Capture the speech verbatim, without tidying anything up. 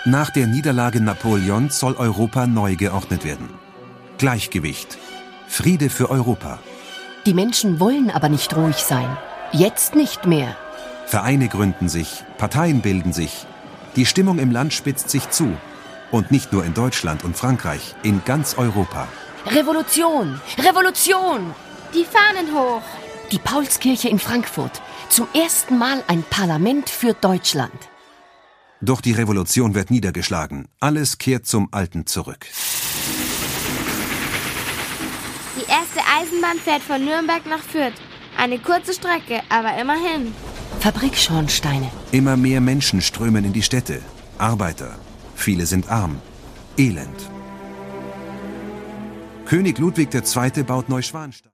Nach der Niederlage Napoleons soll Europa neu geordnet werden. Gleichgewicht. Friede für Europa. Die Menschen wollen aber nicht ruhig sein. Jetzt nicht mehr. Vereine gründen sich, Parteien bilden sich. Die Stimmung im Land spitzt sich zu. Und nicht nur in Deutschland und Frankreich, in ganz Europa. Revolution! Revolution! Die Fahnen hoch! Die Paulskirche in Frankfurt. Zum ersten Mal ein Parlament für Deutschland. Doch die Revolution wird niedergeschlagen. Alles kehrt zum Alten zurück. Die erste Eisenbahn fährt von Nürnberg nach Fürth. Eine kurze Strecke, aber immerhin. Fabrikschornsteine. Immer mehr Menschen strömen in die Städte. Arbeiter. Viele sind arm. Elend. König Ludwig der Zweite baut Neuschwanstein.